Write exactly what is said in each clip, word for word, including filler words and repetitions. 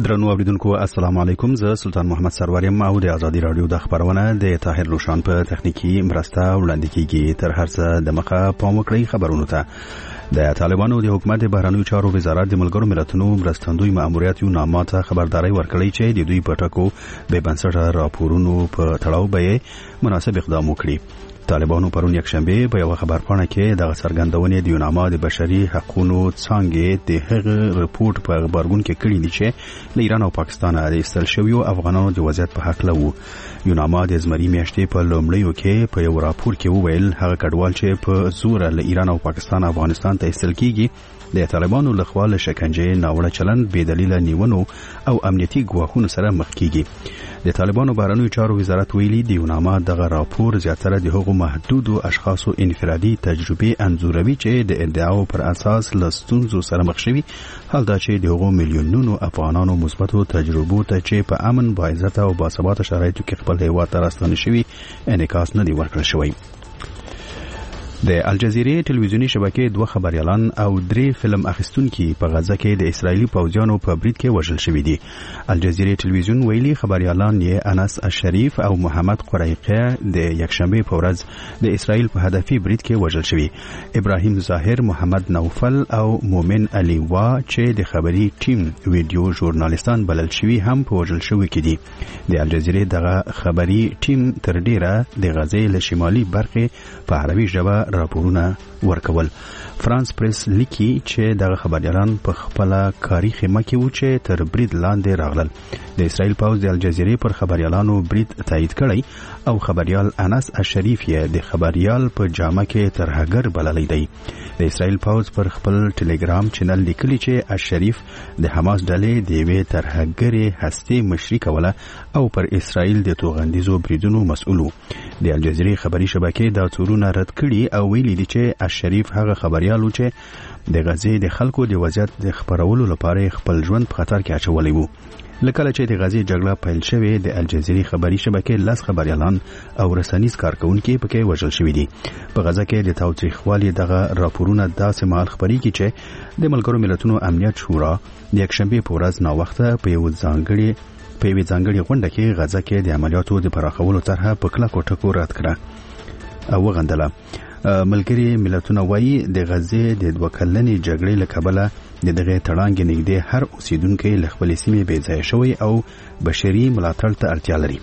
درنو اوریدونکو السلام علیکم، زه سلطان محمد سرور یم او د ازادي رادیو د خبرونه د طاهر روشان په تخنیکی مرسته وړاندې کیږي. تر هر څه د مخه پام وکړئ خبرونه ته. د طالبانو د حکومت بهرنیو چارو وزارت د ملګرو ملتونو مرستندوی ماموریت یو نامه ته خبرداري ورکړی چې د دوی په ټکو به بنسټه راپورونو په تړاو به مناسب اقدام وکړي. طالبانو پرون یک شنبه په یو خبرپاڼه کې د څرګندونې د یونامه د بشري حقوقو څنګه د هغه رپورت په خبرګون کې کړی دی چې له ایران او پاکستان د ایستل شویو افغانانو د وضعیت په حق لوي. یونامه د زمری میاشتې په لومړیو کې په یو راپور کې وویل هغه کډوال چې په زور له ایران او پاکستان افغانستان ته ایستل کیږي د طالبانو لخوا له شکنجې ناوړه چلند بې دلیله نیونو او امنیتي ګواښونو سره مخ کیږي. د طالبانو بهرنیو چارو وزارت ویلي د یونامه دغه راپور زیاتره د هغو محدودو اشخاصو انفرادي تجربه انځوروي چې د ادعاو پر اساس له ستونزو سره مخ شوي، حال دا چې د هغو میلیونونو افغانانو مثبتو تجربو ته چې په امن باعزته او باثباته شرایطو کې خپل هیواد ته راستنه شوي انعکاس نه دی ورکړل شوی. د الجزیره ټلویزیونی شبکې دوه خبريالان او درې فلم اخیستونکي په غزه کې د اسرایلی پوځیانو په برید کې وژل شوي دي. الجزیره ټلویزیون ویلي خبريالان یې انس الشریف او محمد قریقه د یکشنبه په ورځ د اسرایل په هدفي برید کې وژل شوي. ابراهیم ظاهر، محمد نوفل او مومن علي وا چې د خبري ټیم ویډیو ژورنالیستان بلل شوي هم په وژل شوي کې دي. د الجزیره دغه خبري ټیم تر ډیره د غزې له شمالي برخې په عربي ژبه راپورونه ورکول. فرانس پریس لیکي چې دغه خبريالان په خپل کاري خیمه کې و چې تر برید لاندې راغلل. د اسرائیل پوځ د الجزیره پر خبريالانو برید تایید کړی او خبريال انس الشریف یې د خبريال په جامه کې تر هګر بللی دی. د اسرائیل پوځ پر خپل ټلګرام چینل لیکلی چې الشریف د حماس ډلې د یوې تر هګرې هستې مشري کوله او پر اسرائیل د توغندیزو بریدونو مسؤل و. د الجزیره خبري شبکې دا څورونه رد کړي او ویلي دي چې الشریف هغه خبريالو چې د غزې د خلکو د وضعیت د خبرولو لپاره خپل ژوند په خطر کې اچولی وو. لکه چې د غزې جګړه پیل شوه د الجزیره خبري شبکې لاس خبريالان او رسنیز کارکونکي پکې وژل شوي دي. په غزه کې د تاوتریخوالي دغه راپورونه داسې مهال خبريږي چې د ملګرو ملتونو امنیت شورا د یکشنبه په ورځ نا وخته په یو ځانګړي په یو ځانګړي غونډه کې غزه کې د عملیاتو د پراخولو طرحه په کلکو ټکو رد کړه او غندله. ملګري ملتونه وایي د غزې د دوه کلنې جګړې له کبله د دغه تړانګې نږدې هر اوسیدونکو له خپل سیمې بې ځای شوی او بشري ملاتړ ته اړتیا لري.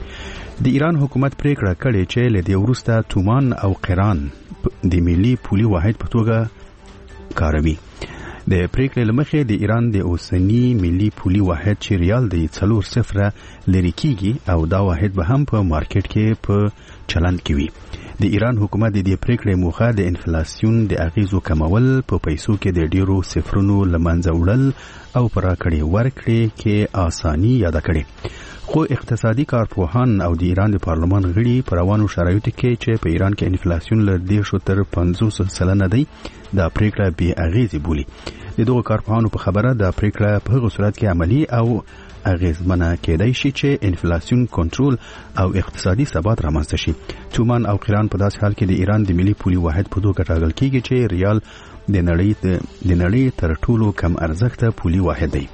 د ایران حکومت پریکړه کړې چې له دې وروسته تومان او قران د ملي پولي واحد په توګه کاروي. د پریکړې لمخې د ایران د اوسنی ملي پولي واحد چې ریال دی څلور صفر لري کیږي او دا واحد به هم په مارکیټ کې په چلند کې وي. د ایران حکومت د دې پریکړې موخه د انفلیسیون د اغیزو کمول، په پیسو کې د ډیرو صفرونو لمنځه وړل او پر راکړې ورکړې کې آسانی یاد کړي. خو اقتصادي کارپوهان او د ایران د پارلمان غړي پر روانو شرایطو کې چې په ایران کې انفلیسیون له دیرشو تر پنځوس سلنه دی دا پریکړه بې اغیزې بولي. د دغو کارپوهانو په خبره دا پریکړه په هغه صورت کې عملی او اغیزمنه کېدای شي چې انفلیسیون کنټرول او اقتصادي ثبات رامنځته شي. تومان او قران په داسې حال کې د ایران د ملي پولي واحد په توګه ټاکل کیږي چې ریال د نړۍ د نړۍ تر ټولو کم ارزښت پولي واحد دی.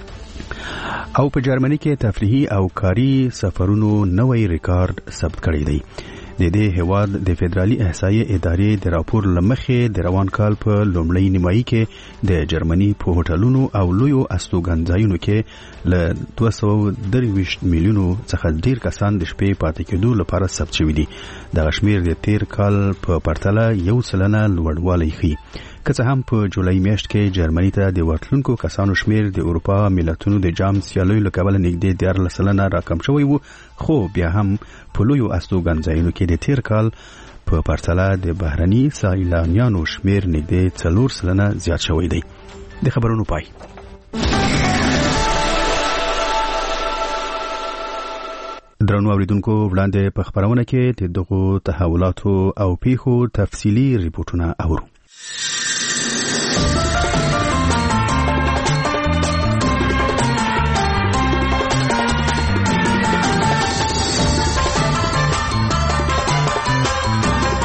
او په جرمني کې تفریحي او کاري سفرونو نوې ریکارډ ثبت کړی دی. د دې هواد د فدرالي احصایې ادارې د راپور لمخې د روان کال په لومړۍ نیمایي کې د جرمني په هوټلونو او لویو استوګنځایونو کې له دوه سوه درویشت میلیونو څخه ډیر کسان د شپې پاتې کېدو لپاره ثبت شوي دي. دغه شمیر د تیر کال په پرتله یو سلنه لوړوالی ښيي. که څه هم په جولای میاشت کې جرمني ته د ورتلونکو کسانو شمیر د اروپا ملتونو د جام سیالیو له کبله نږدې دیارلس سلنه راکم شوی وو، خو بیا هم په لویو استوګنځایونو کې د تیر کال په پرتله د بهرني سیلانیانو شمیر نږدې څلور سلنه زیات شوی دی. د خبرونو پای. درنو اوریدونکو، وړاندې په خبرونه کې د دغو تحولاتو او پیښو تفصیلي ریپورتونه اورو.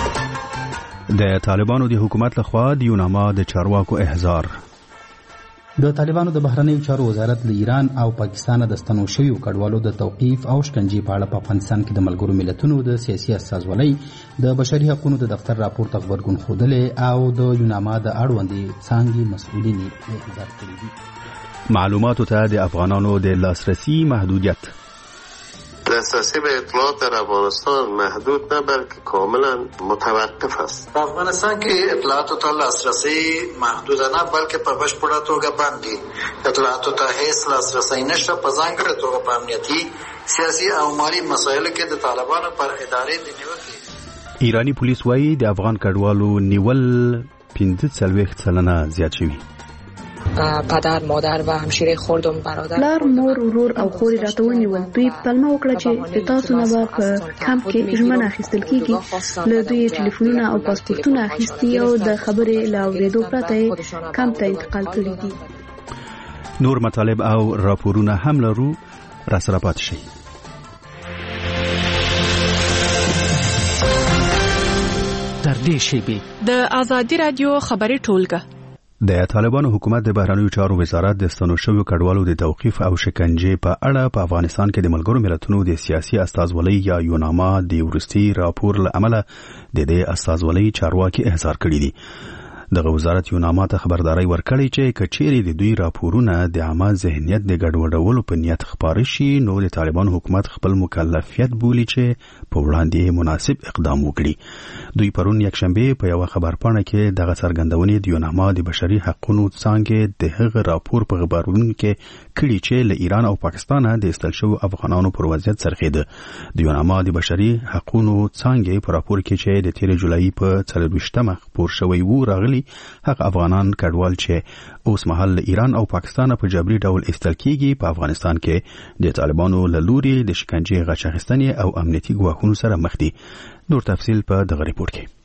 د طالبانو د حکومت لخوا د یونامه د چارواکو احضار د طالبانو د بهرنیو چارو وزارت له ایران او پاکستان د ستنو شویو کډوالو د توقیف او شکنجې په اړه په افغانستان کې د ملګرو ملتونو د سیاسي استازولۍ د بشري حقوقو د دفتر راپور ته غبرګون ښودلی او د یوناما د اړوندې څانګې مسؤلین یې احضار کړي دي. معلوماتو ته د افغانانو د لاسرسی محدودیت. دسترسی به اطلاعات در افغانستان محدود نه بلکه کاملا متوقف است. په افغانستان کې اطلاعاتو ته لاسرسی محدود نه بلکه په بشپړه توګه بند دي. اطلاعاتو ته هیڅ لاسرسی نشته، په ځانګړې توګه په امنیتي، سیاسي او مالي مسایلو کې د طالبانو پر ادارې د نیوکې. ایرانی پولیس وایي د افغان کډوالو نیول پنځه څلوېښت سلنه زیات شوي. پدر، مادر و همشیره خوردم برادر، پلار، مور، ورور او خوري راته ونیول. دوی پلمه وکړه چې د تاسو نه به په کمپ کې ژمنه اخیستل کیږي. له دوی ټلیفونونه او پاسپورتونه اخیستي او د خبرې له اورېدو پرته کمپ ته انتقال کړي دي. نور مطالب او راپورونه هم لرو، راسره پاتې شئ. تر دې شیبې د آزادي رادیو خبري ټولګه. د طالبانو حکومت د بهرنیو چارو وزارت د ستنو شویو کډوالو د توقیف او شکنجې په اړه په افغانستان کې د ملګرو ملتونو د سیاسي استازولۍ یا یوناما د وروستي راپور له امله د دې استازولۍ چارواکي احضار کړي دي. دغه وزارت یوناما ته خبرداري ورکړې چې کچېرې د دوی راپورونه د عامه ذهنیت د ګډوډولو په نیت خپاره شي نو د طالبان حکومت خپل مکلفیت بولي چې په وړاندې مناسب اقدام وکړي. دوی پرون یکشنبه په یو خبرپاڼه کې دغه څرګندونې د یوناما د بشري حقوقو څانګې د هغه راپور په خبرونه کې کړي چې له ایران او پاکستان د استل شوو افغانانو پر وضعیت سرخېده. د یوناما د بشري حقوقو څانګې په راپور کې چې د تیر جولای په څلورویشتمه خپور شوی و راغلی هغه افغانان کډوال چې اوس مهال ایران او پاکستان په جبري ډول استل کیږي په افغانستان کې د طالبانو له لوري د شکنجې غچ اخیستنې او امنیتي ګواښونو سره مخ دي. نور تفصیل په دغه ریپورت کې.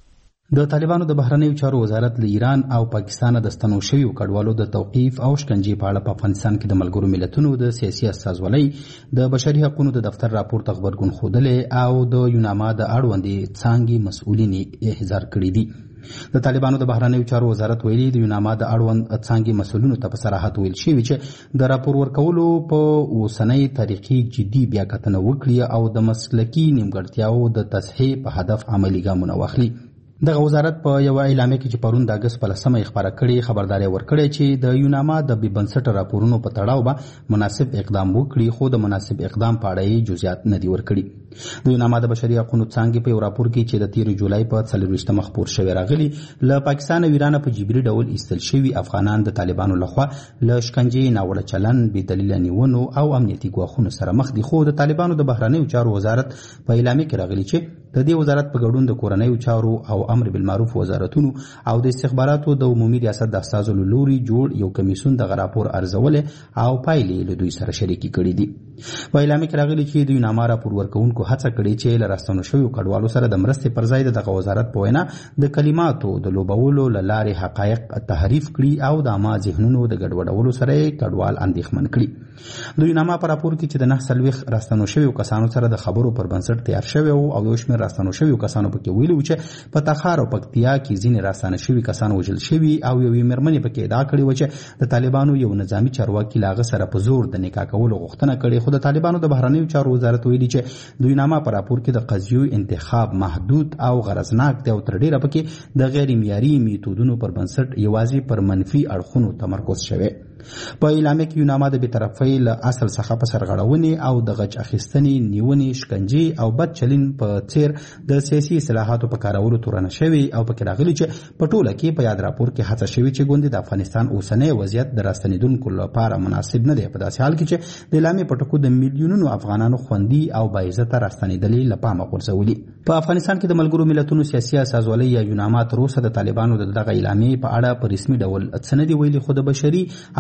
د طالبانو د بهرنیو چارو وزارت له ایران او پاکستان د ستنو شویو کډوالو د توقیف او شکنجې په اړه په افغانستان کې د ملګرو ملتونو د سیاسي استازولۍ د بشري حقوقو د دفتر راپور ته غبرګون ښودلی او د یوناما د اړوندې څانګې مسؤلین یې احضار کړي دي. د طالبانو د بهرنیو چارو وزارت ویلي د یوناما د اړوند څانګې مسؤلینو ته په صراحت ویل شوي چې د راپور ورکولو په اوسنۍ تاریخي جدي بیاکتنه وکړي او د مسلکي نیمګړتیاو د تصحیح په هدف عملي ګامونه واخلي. دغه وزارت په یو اعلامیه کې چې پرون د اګست په لسمه خبره کړې خبرداري ورکړې چې د یوناما د بې بنسټه راپورونو په تړاو به مناسب اقدام وکړي خو د مناسب اقدام په اړه یې جزئیات نه دي ورکړي. د یوناما د بشري حقوقو څانګې په یو راپور کې چې د تیر جولای په څلورویشتمه خپور شوی راغلی له پاکستان او ایران په جبري ډول ایستل شوي افغانان د طالبانو لخوا له شکنجې، ناوړه چلن، بې دلیله نیونو او امنیتي ګواښونو سره مخ دي. خو د طالبانو د بهرنیو چارو وزارت په اعلامیه کې راغلی چې د دې وزارت په ګډون د کورنیو چارو او امر بالمعروف وزارتونو او د استخباراتو د عمومي ریاست د استازو له لوري جوړ یو کمیسیون دغه راپور ارزولې او پایلې له دوی سره شریکې کړي دي. په اعلامیه کې راغلي چې د یوناما راپور ورکوونکو هڅه کړې چې له راستنو شویو کډوالو سره د مرستې پر ځای دغه وزارت په وینا د کلماتو د لوبولو له لارې حقایق تحریف کړي او د عامه ذهنونو د ګډوډولو سره کډوال اندېښمن کړي. د یوناما په راپور کې چې د نهه څلوېښت راستنو شویو کسانو سره د خبرو پر بنسټ تیار شوی او یو شمېر راستنو شویو کسانو پکې ویلي و چې په تخار او پکتیا کې ځینې راستنه شوي کسان وژل شوي او یوې مېرمنې پکې ادعا کړې وه چې د طالبانو یو نظامي چارواکي له هغه سره په زور د نکاح کولو غوښتنه کړې. خو د طالبانو د بهرنیو چارو وزارت ویلي چې د یوناما په راپور کې د قضیو انتخاب محدود او غرضناک دی او تر ډېره پکې د غیر معیاري میتودونو پر بنسټ یوازې پر منفي اړخونو تمرکز شوی. په اعلامیه کې یوناما د بېطرفۍ له اصل څخه په سرغړونې او د غچ اخیستنې، نیونې، شکنجې او بد چلن په څیر د سیاسي اصلاحاتو په کارولو تورنه شوې او پکې راغلي چې په ټوله کې په یاد راپور کې هڅه شوې چې ګوندې د افغانستان اوسنی وضعیت د راستنېدونکو لپاره مناسب نه دی، په داسې حال کې چې د اعلامیې په ټکو د میلیونونو افغانانو خوندي او باعزته راستنېدلې له پامه غورځولي. په افغانستان کې د ملګرو ملتونو سیاسي استازولۍ یا یوناما تر اوسه د طالبانو د دغه اعلامیې په اړه په رسمي ډول څه نه دي ویلي، خو د بشري او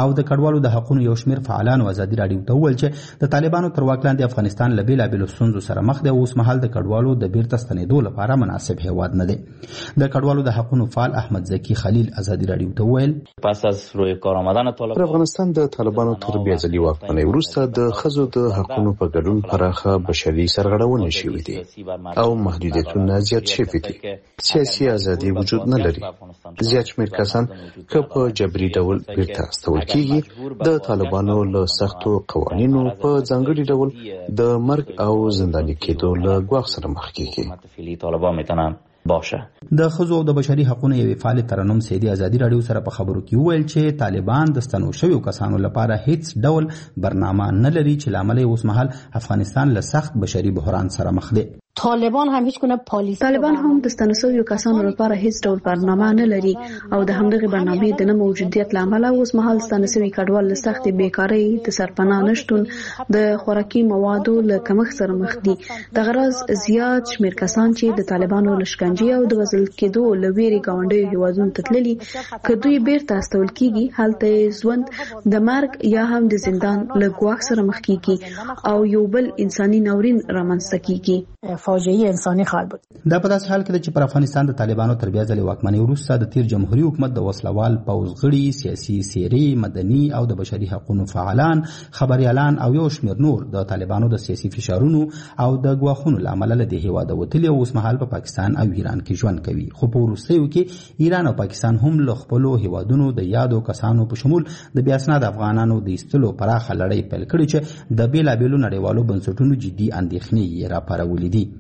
او د کډوالو د حقوقو یو شمېر فعالانو ازادي راډیو ته وویل چې د طالبانو تر واک لاندې افغانستان له بېلابېلو ستونزو سره مخ دی او اوس مهال د کډوالو د بیرته ستنېدو لپاره مناسب هیواد نه دی. د کډوالو د حقوقو فعال احمد زکی خلیل ازادي راډیو ته وویل پس از روی کار آمدن طالبان افغانستان د طالبانو تر بیا ځلي واکمنۍ وروسته د ښځو د حقوقو په ګډون پراخه بشري سرغړونې شوې دي او محدودیتونه زیات شوي دي. سیاسي ازادي وجود نه لري. زیات شمېر کسان که په جبري ډول بیرته استول کېږي د طالبانو له سختو قوانینو په ځانګړي ډول د مرګ او زنداني کېدو له ګواښ سره مخ کېږي. باشه د ښځو او د بشري حقوقو یوې فعال ترنم سیدي ازادي راډیو سره په خبرو کې وویل چې طالبان د ستنو شویو کسانو لپاره هیڅ ډول برنامه نه لري چې لامل اوس مهال افغانستان له سخت بشري بحران سره مخ دی. طالبان هم هیڅ کومه پالیسي طالبان هم د ستنو شویو کسانو لپاره هیڅ ډول برنامه نه لري او د همدغه برنامې د نه موجودیت لامل اوس مهال ستنو شوی کډوال له سخت بیکاری د سرپناه نشټون د خوراکي موادو له کمښت سره مخ دي. د غرض زیات شمېر کسان چې د طالبانو لشکنجې او د وژل کېدو له ویرې ګاونډیو هیوادونو ته تللي که دوی بیرته استول کېږي هلته ژوند د مرګ یا هم د زندان له ګواښ سره مخ کېږي او یو بل انساني ناورین رامنځته کېږي. فاجعه انساني خال بود. دا په داسې حال کې چې پر افغانستان د طالبانو تر بیا ځلې واکمنۍ وروسته د تیر جمهوریت حکومت د وسلوال پوځ غړي، سیاسي څېرې، مدني او د بشري حقوقو فعالان، خبريالان او یو شمېر نور د طالبانو د سیاسي فشارونو او د ګواښونو له امله له دې هېواده وتلي او اوس مهال په پاکستان او ایران کې ژوند کوي. خو په وروستیو کې ایران او پاکستان هم له خپلو هېوادونو د یادو کسانو په شمول د بې اسناده افغانانو د ایستلو پراخه لړۍ پیل کړې چې د بېلابېلو نړیوالو بنسټونو جدي اندېښنې یې راپارولې دي.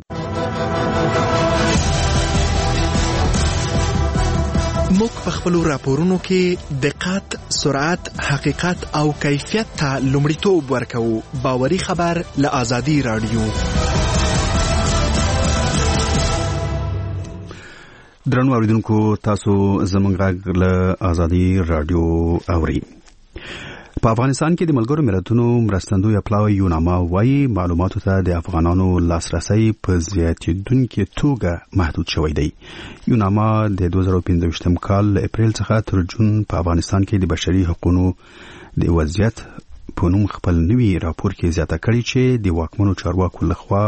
موږ په خپلو راپورونو کې دقت، سرعت، حقیقت او کیفیت ته لومړیتوب ورکوو. باوري خبر له آزادي راډیو. درنو اوریدونکو، تاسو زموږ غږ له آزادي راډیو اورئ. په افغانستان کې د ملګرو ملتونو مرستندوی اپلاوی یوناما وايي معلوماتو ته د افغانانو لاسرسي په زیاتېدونکې توګه محدود شوی دی. یوناما د دوه زره پنځه کال له اپریل څخه تر جون په افغانستان کې د بشري حقوقو د وضعیت په نوم خپل نوي راپور کې زیاته کړې چې د واکمنو چارواکو لخوا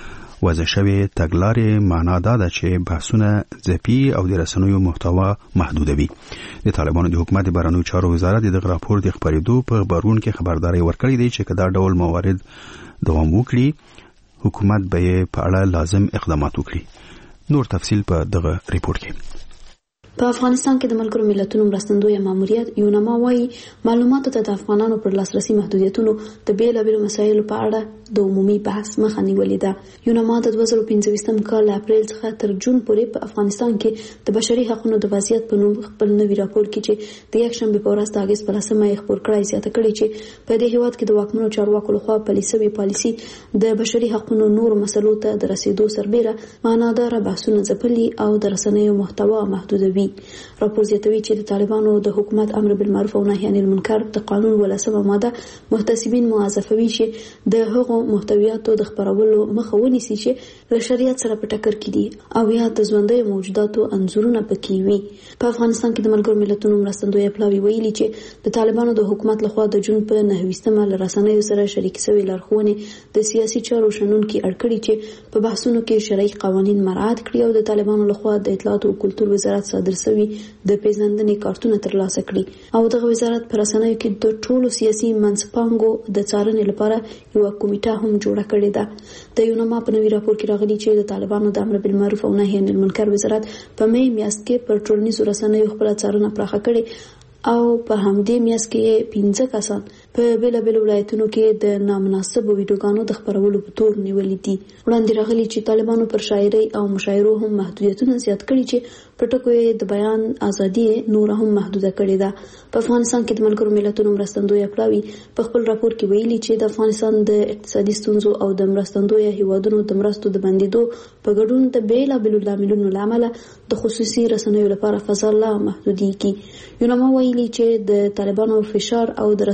وضع شوی تګلارې معنا دا ده چې بحثونه ځپي او د رسنیو محتوا محدودوي. د طالبانو د حکومت د بهرنیو چارو وزارت د راپور د خبرېدو په خبرون کې خبرداري ورکړې ده چې که دا ډول موارد دوام وکړي حکومت به یې په اړه لازم اقدامات وکړي. نور تفصیل په دغه ریپورت کې. په افغانستان کې د ملګرو ملتونو مرستندوی ماموریت یوناما وايي معلوماتو ته د افغانانو پر لاسرسي محدودیتونو د بیلابېلو مسایلو په اړه د عمومي بحث مخه نیولې ده. یوناما د دوه زره پنځه کال له اپریل څخه تر جون پورې په افغانستان کې د بشري حقوقو د وضعیت په نوم خپل نوي راپور کې چې د یکشنبې په ورځ د اګست په لسمه یې خپور کړی زیاته کړې چې په دې هېواد کې د واکمنو چارواکو لخوا پلي شوې پالیسي د بشري حقوقو نورو مسلو ته د رسیدو سربېره معناداره بحثونه ځپلي او د رسنیو محتوا محدودوي. راپور زیاتوي چې د طالبانو د حکومت امر بالمعروف او نهي عن المنکر د قانون ولسمه ماده محتسبین موظفوي چې د هغو محتویاتو د خبرولو مخه ونیسي چې له شریعت سره په ټکر کې دي او یا د ژوندیو موجوداتو انځورونه پکې وي. په افغانستان کې د ملګرو ملتونو مرستندوی اپلاوی ویلي چې د طالبانو د حکومت لخوا د جون په نهویستمه له رسنیو سره شریک شوي لارښوونې د سیاسي چارو شنونکي اړ کړي چې په بحثونو کې شرعي قوانین مراعات کړي او د طالبانو لخوا د اطلاعات او کلتور وزارت صادر شوي د پیژندنې کارتونه ترلاسه کړي او دغه وزارت پر رسنیو کې د ټولو سیاسي منځپانګو د څارنې لپاره یو کمیټه هم جوړه کړې ده. د یوناما په نوي راپور کې راغلي چې د طالبانو د امر بالمعروف او نهي عن المنکر وزارت په مې میاشت کې پر ټولنیزو رسنیو خپل څارنه پراخه کړې او په همدې میاشت کې پنځه کسان په بیلابېلو ولایتونو کې د نامناسبو ویډیوګانو د خپرولو په تور نیولي دي. وړاندې راغلي چې طالبانو پر شاعرۍ او مشاعرو هم محدودیتونه زیات کړي چې په ټکو یې د بیان ازادي نور هم محدوده کړې ده. په افغانستان کې د ملګرو ملتونو مرستندوی اپلاوی په خپل راپور کې ویلي چې د افغانستان د اقتصادي ستونزو او د مرستندوی هیوادونو د مرستو د بندیدو په ګډون د بیلابېلو لاملونو له امله د خصوصي رسنیو لپاره فضا لا محدودېږي. یوناما ویلي چې د طالبانو فشار او د رسنیو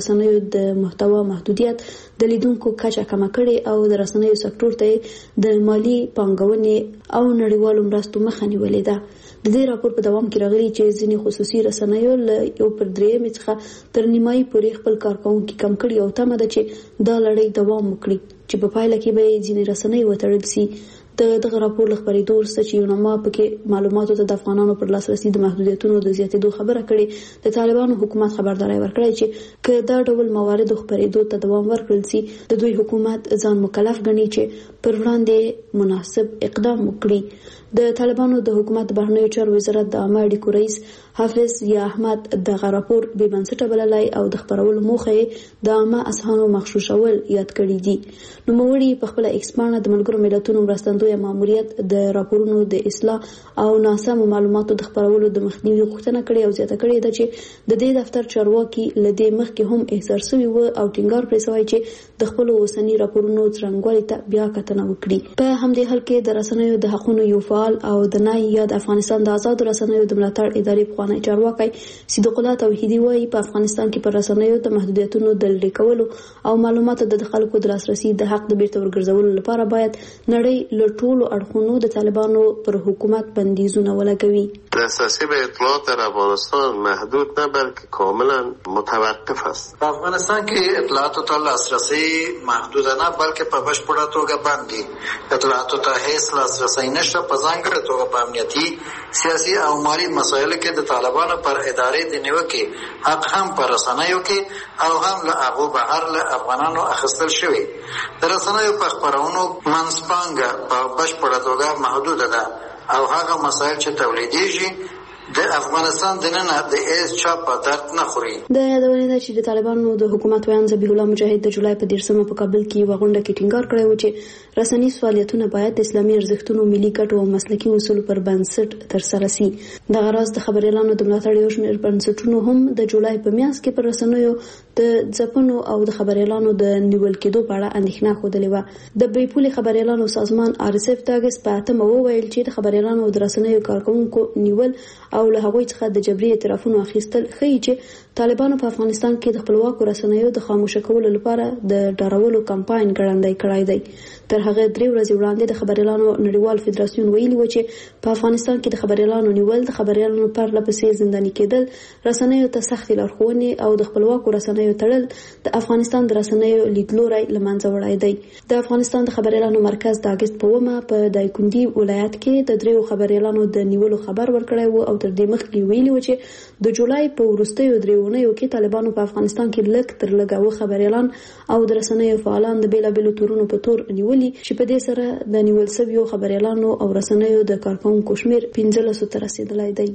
د محتوا محدودیت د لیدونکو کچه کمه کړې او د رسنیو سکتور ته د مالی پانګونې او نړیوالو مرستو مخه نیولې ده. د دې راپور په دوام کې راغلي چې ځینې خصوصي رسنیو له یو پر درېیمې څخه تر نیمایي پورې خپل کارکوونکي کم کړي او تمه ده چې دا لړۍ دوام وکړي چې په پایله کې به ځینې رسنۍ وتړل سي. د دغه راپور له خپرېدو وروسته چې یوناما پکې معلوماتو ته د افغانانو پر لاسرسي د محدودیتونو د زیاتېدو خبره کړې، د طالبانو حکومت خبرداری ورکړی چې که دا ډول مواردو خپرېدو ته دوام ورکړل سي د دوی حکومت ځان مکلف ګڼي چې پر وړاندې مناسب اقدام وکړي. د طالبانو د حکومت د بهرنیو چارو وزارت د عامه اړیکو رئیس حافظ یا احمد دغه راپور بې بنسټه بللی او د خپرولو موخه یې د عامه اذهانو مغشوشول یاد کړي دي. نوموړي په خپله ایکس پاڼه د ملګرو ملتونو مرستندویه ماموریت د راپورونو د اصلاح او ناسمو معلوماتو د خپرولو د مخنیوي غوښتنه کړې او زیاته کړې ده چې د دې دفتر چارواکي له دې مخکې هم احضار سوي وو او ټینګار پرې سوی چې د خپلو اوسني راپورونو څرنګوالي ته بیا کتنه وکړي. په همدې حال کې د رسنیو د حقونو یو فعال او د نای یا د افغانستان د آزادو رسنیو د ملاتړ ادارې پخوانی چارواکی صدیق الله توحیدي وایي په افغانستان کې پر رسنیو د محدودیتونو د لرې کولو او معلوماتو د خلکو د لاسرسي د حق د بیرته ورګرځولو لپاره باید نړۍ له ټولو اړخونو د طالبانو پر حکومت بندیزونه ولګوي. دسترسی به اطلاعات در افغانستان محدود نه بلکه کاملا متوقف است. په افغانستان کې اطلاعاتو ته لاسرسی محدود نه بلکې په بشپړه توګه بند دي. اطلاعاتو ته هیڅ لاسرسی نشته، په ځانګړې توګه په امنیتي، سیاسي او مالي مسایلو کې د طالبانو پر ادارې د نیوکې حق هم په رسنیو کې او هم له هغو بهر له افغانانو اخیستل شوي. د رسنیو په خپرونو منځپانګه په بشپړه توګه محدوده ده او هغه مسایل چې تولیدېږي د افغانستان دننه د هیڅ چا په درد نه خوري. د یادونې ده چې د طالبانو د حکومت ویان ذبیح الله مجاهد د جولای په دیرشمه په کابل کې یوه غونډه کې ټینګار کړی و چې رسنیز فعالیتونه باید د اسلامي ارزښتونو، ملي ګټو او مسلکي اصولو پر بنسټ ترسره سي. دغه راز د خبریالانو د ملاتړ یو شمېر بنسټونو هم د جولای په میاشت کې پر رسنیو د ځپنو او د خبریالانو د نیول کېدو په اړه اندېښنه ښودلې وه. د بې پولې خبریالانو سازمان آر اس اف د اګست په اتمه وویل چې د خبریالانو او د رسنیو کارکوونکو نیول او له هغوی څخه د جبري اعترافونو اخیستل ښیي چې طالبانو په افغانستان کې د خپلواکو رسنیو د خاموشه کولو لپاره د ډارولو کمپاین ګړندی کړی دی. تر هغه درې ورځې وړاندې د خبریالانو نړیوال فدراسیون ویلي و چې په افغانستان کې د خبریالانو نیول، د خبریالانو پرله پسې زنداني کېدل، رسنیو ته سختې لارښوونې او د خپلواکو رسنیو تړل د افغانستان د رسنیو لیدلوری له منځه وړی دی. د افغانستان د خبریالانو مرکز د اګست په اوومه په دایکنډي ولایت کې د دریو خبریالانو د نیولو خبر ورکړی و او تر دې مخکې ویلي و چې د جولای په وروستیو درې اونیو کې طالبانو په افغانستان کې لږ تر لږه اووه خبریالان او د رسنیو فعالان د بېلابېلو تورونو په تور نیولي چې په دې سره د نیول شویو خبریالانو او رسنیو د کارکوونکو شمېر پنځلسو ته رسېدلی دی.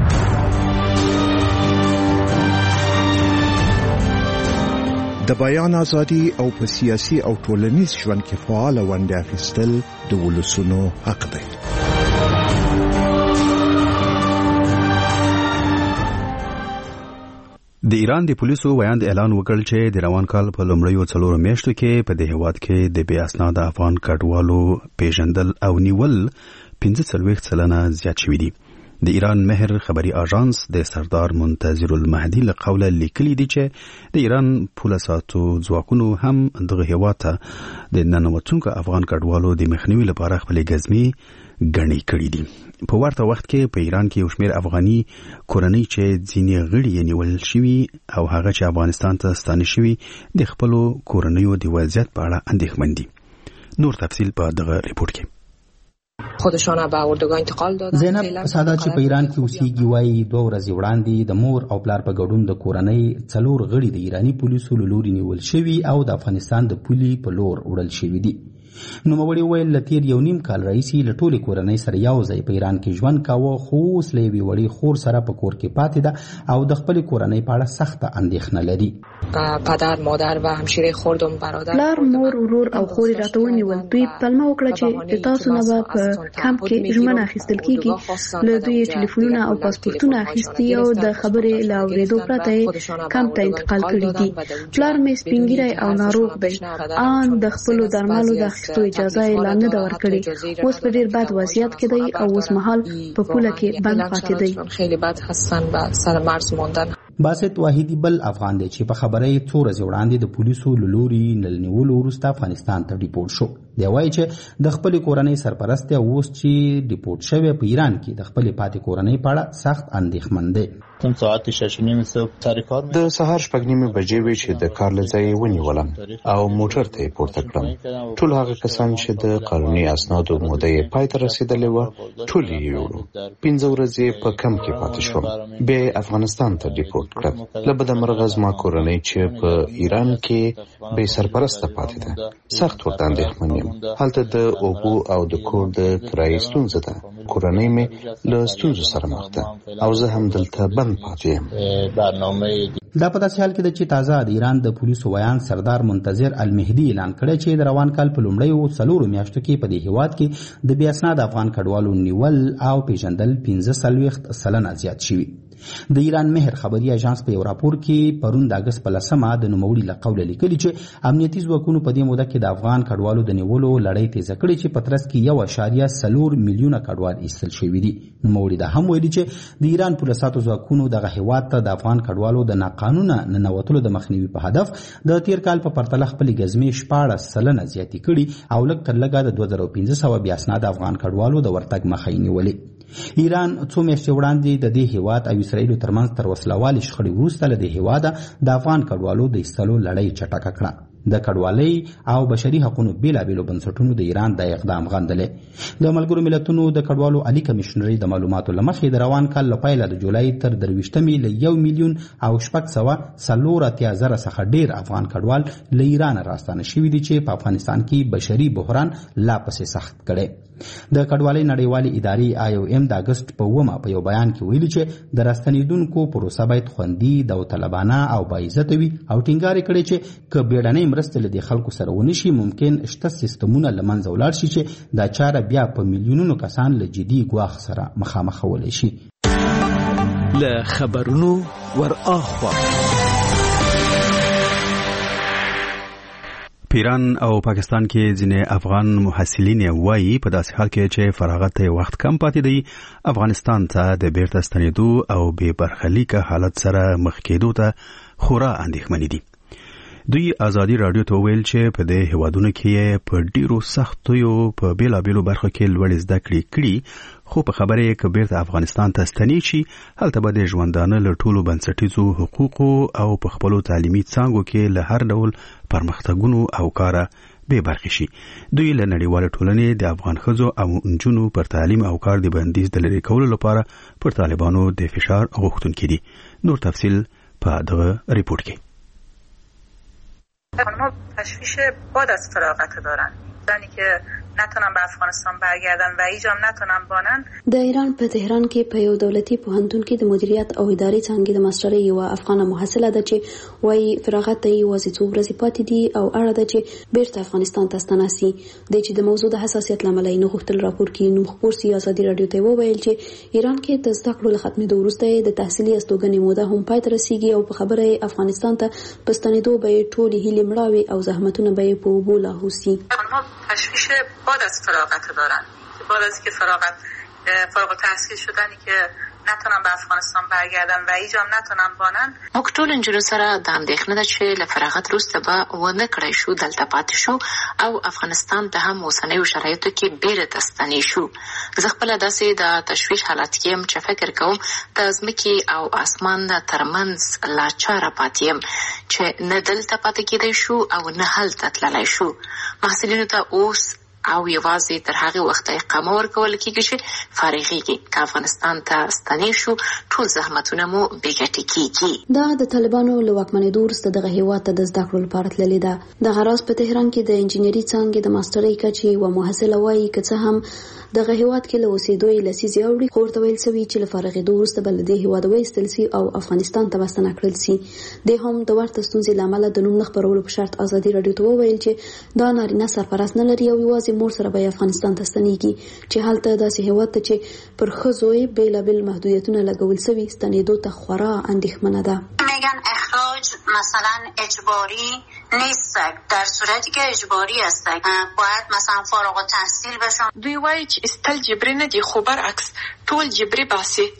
د بیان ازادي او په سیاسي او ټولنیز ژوند کې فعال ونډه اخیستل د ولسونو حق دی. د ایران د پولیسو ویاند اعلان وکړ چې د روان کال په لومړیو څلورو میاشتو کې په دې هیواد کې د بې اسناده افغان کډوالو پیژندل او نیول پنځه څلوېښت سلنه زیات شوي دي. د ایران مهر خبري اژانس د سردار منتظر المهدي له قوله لیکلي دي چې د ایران پوله ساتو ځواکونو هم دغه هیواد ته د ننوتونکو افغان کډوالو د مخنیوي لپاره خپلې ګزمې ګڼې کړي دي. په ورته وخت کې په ایران کې یو شمېر افغاني کورنۍ چې ځینې غړي یې نیول شوي او هغه چې افغانستان ته ستانه شوي د خپلو کورنیو د وضعیت په اړه اندېښمن دي. نور تفصیل په دغه ریپورت کې. خودشان به اردوگاه انتقال دادن. زینب سادات چې په ایران کې اوسېږي وایي دوه ورځې وړاندې د مور او پلار په ګډون د کورنۍ څلور غړي د ایراني پولیسو له لوري نیول شوي او د افغانستان د پولې په لور وړل شوي دي. نوموړي وویل له تېر یو نیم کال راهیسې له ټولې کورنۍ سره یو ځای په ایران کې ژوند کاوه، خو اوس له یوې وړې خور سره په کور کې پاتې ده او د خپلې کورنۍ په اړه سخته اندېښنه لري. پدر، مادر و همشیره خوردم برادر، پلار، مور، ورور او خور راته ونیول. دوی پلمه وکړه چې د تاسو نه به په کمپ کې ژمنه اخیستل کېږي. له دوی ټلیفونونه او پاسپورتونه اخیستي او د خبرې له اورېدو پرته کمپ ته انتقال کړي دي. پلار مې سپینګیری او ناروغ دی. آن د خپلو درملو د اخیستو اجازه یې لا نه ده ورکړې. اوس په ډېر بد وضعیت کې دی او اوس مهال په پوله کې بند پاتې دی. خیلی بد هستن و سر مرز ماندن. باسط واحدی بل افغان دی چې په خبره یې څو ورځې وړاندې د پولیسو له لوري له نیولو وروسته افغانستان ته ډیپورټ شو. دی وایي چې د خپلې کورنۍ سرپرست دی، اوس چې ډیپورټ شوی په ایران کې د خپلې پاتې کورنۍ په اړه سخت اندېښمن دی. د سهار شپږ نیمې بجې وې چې د کار له ځایه ونیولم او موټر ته یې پورته کړم. ټول هغه کسان چې د قانوني اسنادو موده یې پای ته رسېدلې وه ټول یې یوړو. پنځه ورځې په کم کې پاتې شوم، بیا افغانستان ته ډیپورټ کړم. له بده مرغه زما کورنۍ چې په ایران کې بې سرپرسته پاتې ده، سخت ورته اندېښمن یم. هلته د اوبو او د کور د کرایې ستونزه ده. کورنۍ مې له ستونزو سره مخ ده او زه هم دلته بند پاتې یم. دا په داسې حال کې ده چې تازه د ایران د پولیسو ویان سردار منتظر المهدي اعلان کړی چې د روان کال په لومړیو څلورو میاشتو کې په دې هیواد کې د بې اسناده افغان کډوالو نیول او پیژندل پنځه څلوېښت سلنه زیات شوي. د ایران مهر خبري اژانس په یو راپور کې پرون د اګست په لسمه د نوموړي له قوله لیکلي چې امنیتي ځواکونو په دې موده کې د افغان کډوالو د نیولو لړۍ تیزه کړې چې په ترڅ کې یو اعشاریه څلور میلیونه کډوال ایستل شوي دي. نوموړي دا هم ویلي چې د ایران پولیساتو ځواکونو دغه هیواد ته د افغان کډوالو د ناقانونه ننوتلو د مخنیوي په هدف د تیر کال په پرتله خپلې ګزمې شپاړس سلنه زیاتې کړي او لږ تر لږه د دوه زره پنځه سوه بې اسناده افغان کډوالو د ورتګ مخه یې نیولې. ایران څو میاشتې وړاندې د دې هیواد او اسرائیلو ترمنځ تر وسلوالې شخړې وروسته له دې هیواده د افغان کډوالو د ایستلو لړۍ چټکه کړه. د کډوالۍ او بشري حقوقو بیلابیلو بنسټونو د ایران د اقدام غندلې. د ملګرو ملتونو د کډوالو عالی کمشنري د معلوماتو له مخې د روان کال له پیله د جولای تر درویشتمې له یو میلیون او شپږ سوه څلور اتیا زره څخه ډېر افغان کډوال له ایرانه راستانه شوي دي چې په افغانستان کې بشري بحران لا پسې سخت کړی. د کډوالۍ نړیوالې ادارې آی او ایم د اګست په اوومه په یو بیان کې ویلي چې د راستنېدونکو پروسه باید خوندي، داوطلبانه او باعزته وي او ټینګار یې کړی چې که بیړنۍ مرستې له دې خلکو سره ونه شي ممکن شته سیستمونه له منځه ولاړ شي چې دا چاره بیا په میلیونونو کسان له جدي ګواښ سره مخامخولی شي. له خبرونو ور اخوا پیران او پاکستان کې ځینې افغان محصلین وایي په داسې حال کې چې فراغت ته وخت کم پاتې دی افغانستان ته د بیرته ستنېدو او بې برخلیکه حالت سره مخ کېدو ته خورا اندېښمن دي. دوی ازادي رادیو ته ویل چې په دې هیوادونو کې په ډیرو سختیو په بیلابیلو برخو کې لوړې زده کړې کړي، خو په خبره یې که بیرته افغانستان ته ستنې شي هلته به د ژوندانه له ټولو بنسټیزو حقوقو او په خپلو تعلیمي څانګو کې له هر ډول پرمختګونو او کاره بې برخې شي. دوی له نړیواله ټولنې د افغان ښځو او نجونو پر تعلیم او کار د بندیز د لرې کولو لپاره پر طالبانو د فشار غوښتونکي دي. نور تفصیل په دغه ریپورت کې. ما تشویش بعد از فراغت دارن زنی که نتونن به افغانستان برگردن و ایجام نتونن بانن. د ایران په تهران کې په یو دولتي پوهنتون کې د مدیریت او ادارې څانګې د ماسترۍ یو افغانه محصله ده چې وايي فراغت ته یوازې څو ورځې پاتې دي او اړه ده چې بیرته افغانستان ته ستنه سي. د چې د موضوع د حساسیت لامل یې نه غوښتل راپور کې نو خبر سي ازادي رادیو ته وویل چې ایران کې د زده کړو له ختمېدو وروسته د تحصیلي استوګنې موده هم پای ته رسیږي او په خبره افغانستان ته په ستنېدو به ټولې هیلې مړاوي او زحمتونه به په اوبو لاهو سي. تشویش بعد از فراغت دارن که بعد از که فراغت فارغ التحصیل شدنی که نتونن به افغانستان برگردن و ایجام نتونن بانن. موږ ټول نجونو سره د اندېښنه ده چې له فراغت وروسته به ونه کړی شو دلته پاتې شو او افغانستان ته هم اوسنیو شرایطو کې بیرته ستنې شو. زه خپله داسې د تشویش حالت کې یم چې فکر کوم د ځمکې او اسمان ترمنځ لا چاره پاتې یم چې نه دلته پاتې کېدی شو او نه هلته تللی شو. محصلینو ته اوس او یوازې تر هغه وخته اقامه ورکول کېږي چې فارغېږي. که افغانستان ته ستنې شو ټول زحمتونه مو بې ګټې کېږي. دا د طالبانو له واکمنېدو وروسته دغه هېواد ته د زده کړو لپاره تللې ده. دغه راز په تهران کې د انجینري څانګې د ماسترۍ کچې یوه محصله وایي که څه هم دغه هېواد کې له اوسېدو یې لسیزې اوړي خو ورته ویل سوي چې له فارغېدو وروسته به له دې هېواده وایستل سي او افغانستان ته به ستنه کړل سي. دی هم د ورته ستونزې له امله د نوم نه خپرولو په شرط ازادي راډیو ته وویل چې دا نارینه سرپرست نه لري او یوازې مور سره به افغانستان ته ستنېږي چې هلته داسې هېواد ته چې پر ښځو یې بېلابېل محدودیتونه لګول سوي ستنېدو ته خورا اندېښمنه ده. میگن اخراج مثلا اجباری نیست، در صورتی که اجباری است باید مثلا فارغ التحصیل بشن. دوی وایي چې استل جبري نه دي خو برعکس ټول جبري باسي.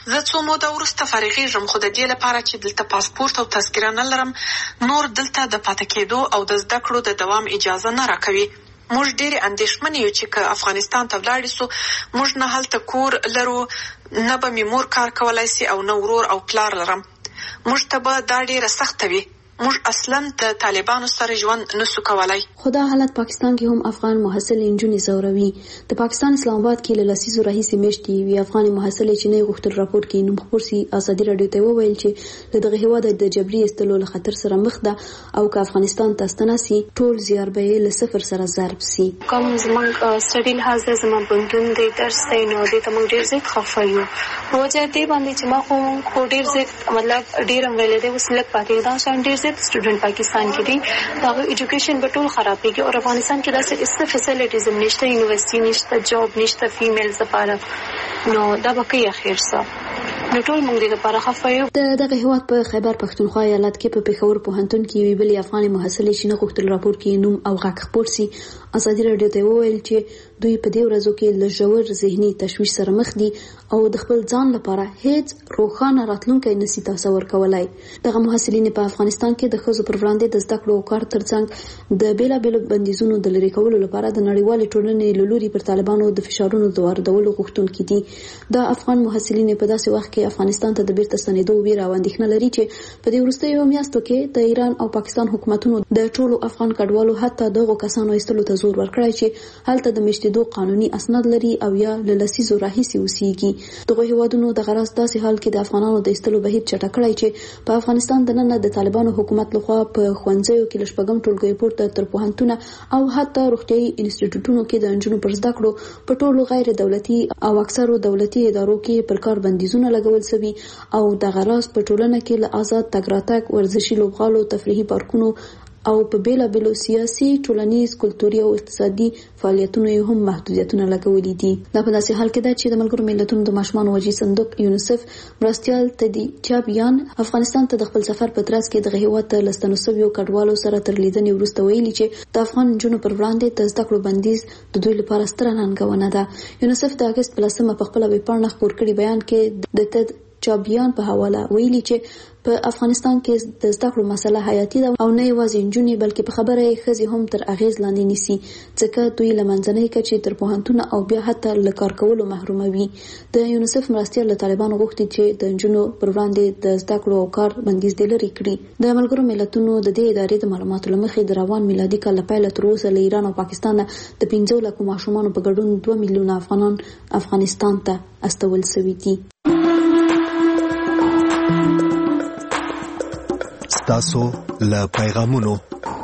زه څو موده وروسته فارغېږم، خو د دې لپاره چې دلته پاسپورت او تذکره نه لرم نور دلته د پاتې کېدو او د زده کړو د دوام اجازه نه راکوي. موږ ډېرې اندېښمنې یو چې که افغانستان ته ولاړې سو موږ نه هلته کور لرو، نه به مې مور کار کولی سي او نه ورور او پلار لرم. موږ ته به دا ډېره سخته وي. موږ اصلا د طالبانو سره ژوند نسو کولای. خو دا حالت پاکستان کې هم افغان محصل نجونې ځوروي. د پاکستان اسلام آباد کې له لسیزو راهیسې میاشتې یوې افغانې محصلې چې نه غوښتل راپور کې نوم خپور سي ازادي راډیو ته وویل چې له دغه هېواده د جبري ایستلو له خطر سره مخ ده او که افغانستان ته ستنه سي ټول زیار به یې له صفر سره ضرب سي. کوم زموږ سټډي لحاظ د زموږ بندون د درس دی نو دې ته موږ ډېر زیات خفه یو. وجه دې باندې چې ما خو ډېر زیات مطلب ډېر هم ویلی دی اوس لږ پاتې دا شان ډېر زیات سټوډنټ پاکستان کې دي دا ایجوکیشن به ټول خرابېږي او افغانستان کې داسې هیڅ فیسیلیټیز نشته، یونیورسيټي نشته، جاب نشته فیمیلز لپاره، نو دا به کوي اخر څه نو ټول موږ دې لپاره خفه یو. د دغه هېواد په خیبر پښتونخوا ایالت کې په پېښور پوهنتون کې یوې بلې افغانې محصلې چې نه غوښتل راپور کې نوم او غږ خپور سي ازادي راډیو ته وویل چې دوی په دې ورځو کې له ژور ذهني تشویش سره مخ دي او د خپل ځان لپاره هیڅ روښانه راتلونکی نشي تصور کولای. دغه محصلین په افغانستان کې د ښځو پر وړاندې د زده کړو او کار ترڅنګ د بیلابېلو بندیزونو د لرې کولو لپاره د نړیوالې ټولنې له لوري پر طالبانو د فشارونو د واردولو غوښتونکي دي. دا افغان محصلین په داسې وخت کې افغانستان ته د بیرته ستنېدو ویره او اندېښنه لري چې په دې وروستیو میاشتو کې د ایران او پاکستان حکومتونو د ټولو افغان کډوالو حتی دغو کسانو ایستلو ته زور ورکړی چې هلته د میشتېدو قانوني اسناد لري او یا له لسیزو راهیسې اوسېږي. دغو هېوادونو دغه راز داسې حال کې د افغانانو د ایستلو بهیر چټک کړی چې په افغانستان دننه د طالبانو حکومت لخوا په ښوونځیو کې له شپږم ټولګیو پورته تر پوهنتونه او حتی روغتیايي انسټیټیوټونو کې د نجونو پر زده کړو په ټولو غیر دولتي او اکثرو دولتي ادارو کې پر کار بندیزونه لګول شوي او دغه راز په ټولنه کې له آزاد تګ راتګ، ورزشي لوبغالو، تفریحي پارکونو او په بیلابېلو سیاسي، ټولنیز، کلتوري او اقتصادي فعالیتونو یې هم محدودیتونه لګولي دي. دا په داسې حال کې ده چې د ملګرو ملتونو د ماشومانو وجهي صندوق یونیسف مرستیال تدي چابیان افغانستان ته د خپل سفر په ترڅ کې دغه هېواد ته له ستنو شویو کډوالو سره تر لیدنې وروسته ویلي چې د افغان نجونو پر وړاندې د زده کړو بندیز د دوی لپاره ستره ننګونه ده. یونیسف د اګست په لسمه په خپله ویبپاڼه خپور کړي بیان کې د تد چابیان په حواله ویلي چې په افغانستان کې د زده کړو مسله حیاتي ده او نه یوازې نجونې بلکې په خبره یې ښځې هم تر اغیز لاندې نیسي ځکه دوی له منځنۍ کچې تر پوهنتونه او بیا حتی له کار کولو محروموي. د یونیسف مرستیال له طالبانو غوښتي چې د نجونو پر وړاندې د زده کړو او کار بندیز دې لرې کړي. د ملګرو ملتونو د دې ادارې د معلوماتو له مخې د روان میلادي کال له پیله تر اوسه له ایران او پاکستان د پنځو لکو ماشومانو په ګډون دوه میلیونه افغانان افغانستان ته استول شوي دي. تاسو له پیغامونو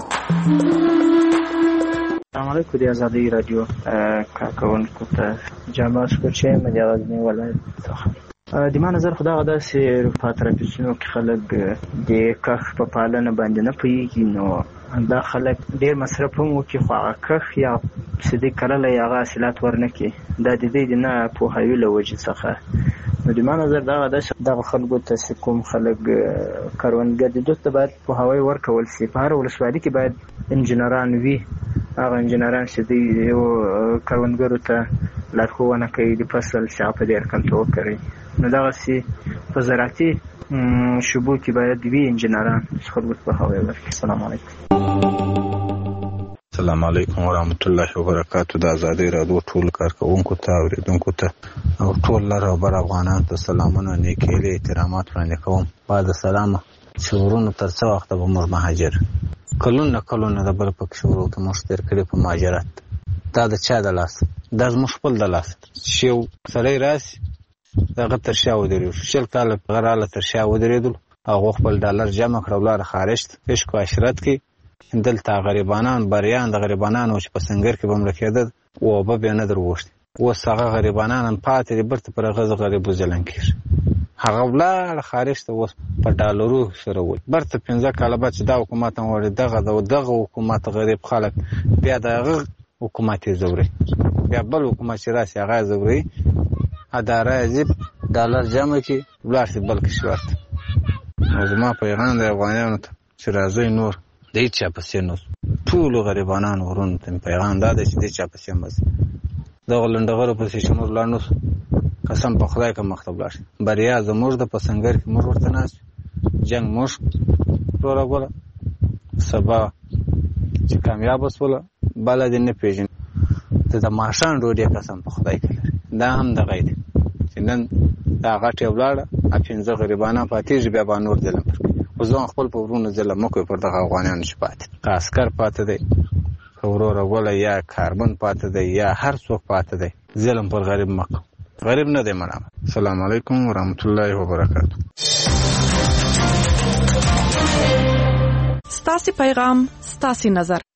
السلام علیکم د ازادي رادیو کارکونکو ته جامع شکرچه مجازنی ولایت څخه د ما نظر خدا غدا سي په ترپیسونو کې خلک د کخ په پالنه باندې نه پوهیږي نو دا خلک ډیر مصرف هم وکړي خو هغه کخ یا سدي کړل یا هغه حاصلات ورنکي دا د دې نه پوهاوی له وجې څخه نو د ما نظر دا غدا دغه خلکو ته کوم خلک کروندګر دي دوی ته باید پوهاوی ورکول شي. په هر ولسوالۍ کې باید انجنیران وي، هغه انجنیران چې د یو کروندګرو ته لارښوونه کوي د فصل شاپ دې کنټرول کوي. نو دغسې په زراعتي شعبو کې باید وي انجنیران چې خلکو ته پوهاوی ورکړي. السلام علیکم. السلام علیکم ورحمت الله وبرکاتو. د ازادي راډیو ټول کارکونکو ته اوریدونکو ته او ټول لر او بر افغانانو ته سلامونه، نیکې هیلې، احترامات وړاندې کوم. بعد سلامه چې ورونو تر څه وخته به موږ مهاجر کلونه کلونه د بل پکښې ورو ته موږ تېر کړي په مهاجرت. دا د چا د لاس؟ دا زموږ خپل د لاس چې یو سړی راسي هغه تر شا ودرېږو. شل کاله هغه راله تر شا ودرېدل، هغو خپل ډالر جمع کړه ولاړه خارج ته عشق و عشرت کې. دلته غریبانان بریان د غریبانانو چې په سنګر کې به مړه کېدل اوبه بیا نه در وغوښتې. اوس هغه غریبانان هم پاتې دي برته پر هغه غریب وځلن کېږي. هغه ولاړه خارج ته اوس په ډالرو سره وایي برته پنځه کاله بعد چې دا حکومت هم وړي دغه دغه حکومت غریب خلک بیا د هغه حکومت یې ځوروي، بیا بل حکومت چې راسي هغه یې ځوروي. اداره یې ډالر جمع کړي ولاړ شي بل کشور ته. نو زما پیغام د افغانانو ته چې راځئ نور د هېڅ چا پسې نه ټولو غریبانانو ورونو ته پیغام دا دی چې د هېڅ چا پسې مه ځئ. دغه لنډغرو پسې چې نور لاړ نه سو قسم په خدای که مخ ته ولاړ شي بریا زموږ د په سنګر کې موږ ورته ناست جنګ موږ پروګوله سبا چې کامیاب وسوله بله دې نه پېژني ته د ماښام ډوډۍ قسم په خدای کې لري دا هم دغه دی چې نن دا غټې ولاړه پنځه غریبانه پاتېږي بیا به نور ظلم پر کوي خو زه خپل په ورونو ظلم مه کوئ پر دغه افغانیانو چې پاتې که عسکر پاتې دی که وروره ګوله یا کاربن پاتې دی یا هر څوک پاتې دی ظلم پر غریب مه کوو غریب نه دی مړه السلام علیکم ورحمت الله وبرکاتو ستاسې پیغام ستاسې نظر